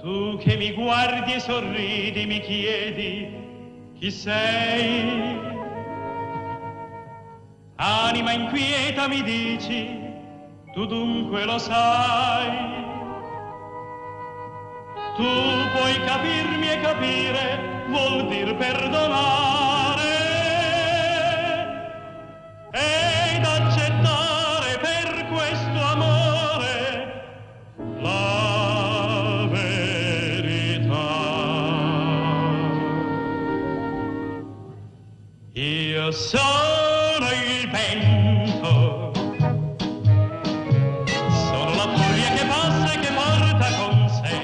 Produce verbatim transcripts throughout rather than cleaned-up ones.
Tu che mi guardi e sorridi, mi chiedi chi sei. Anima inquieta mi dici, tu dunque lo sai. Tu puoi capirmi e capire, vuol dir perdonare ed accettare per questo amore la verità. Io sono il vento, sono la furia che passa e che porta con sé,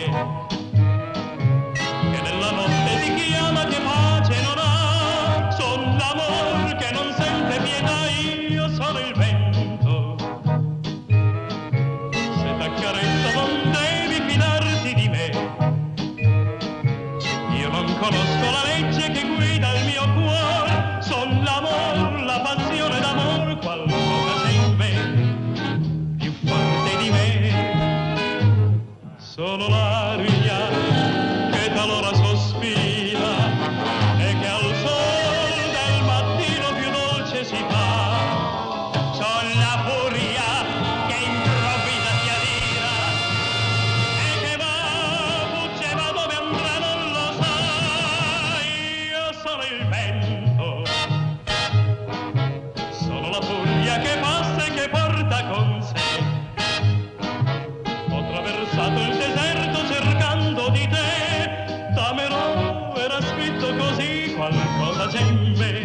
che nella notte ti chiama, che pace non ha, son l'amor che non sente pietà. Io sono il vento, se t'accarezzo non devi fidarti di me. Io non conosco la legge che guida il mio cuore, son l'amor, la passione d'amor, qualcosa c'è in me più forte di me. Sono l'aria che talora sospira e che al sol del mattino più dolce si fa. Son la furia che improvvisa si adira e che va, fugge, va dove andrà non lo sa. Io sono il vento, sono la furia che passa e che porta con sé. Ho attraversato il deserto cercando di te, t'amerò, era scritto così, qualcosa c'è in me